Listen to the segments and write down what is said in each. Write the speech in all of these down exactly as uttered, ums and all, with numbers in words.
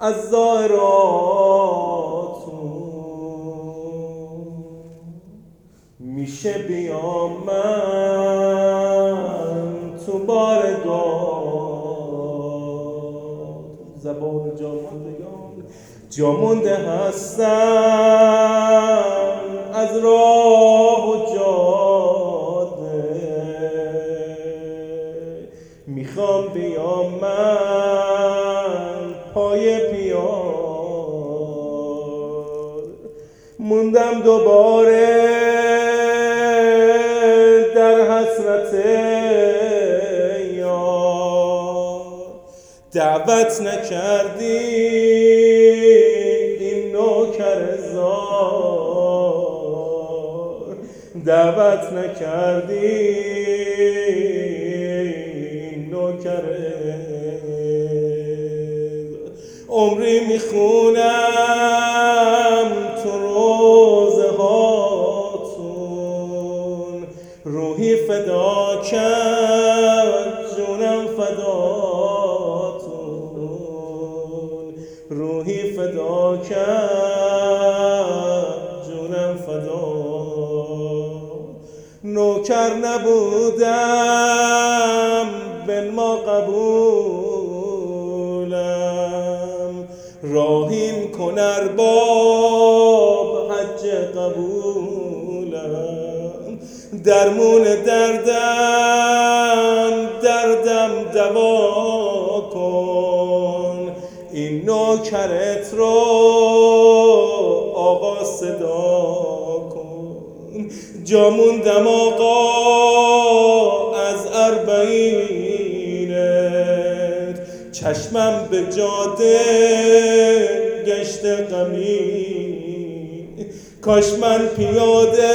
از زائراتون میشه بیام من تو بارگاه زبان جامندگان جامنده هستم از راه و جاده میخوام بیام من پای پیار موندم دوباره در حسرت یار دعوت نکردی این نوکر زار دعوت نکردی این نوکر عمری میخونم تو روزه هاتون روحی فدا کرد جونم فداتون روحی فدا کرد جونم فدا نوکر نبودم بن ما قبولم راهیم کن ارباب حج قبولم درمون دردم دردم دوا کن این نوکرت رو آقا صدا کن جا موندم آقا از اربعینت چشمم به جاده گشته غمین کاش من پیاده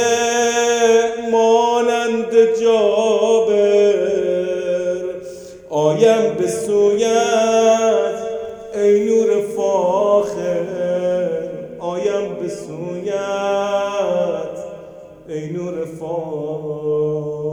مانند جابر آیم به سویت ای نور فاخر آیم به سویت ای نور فاخر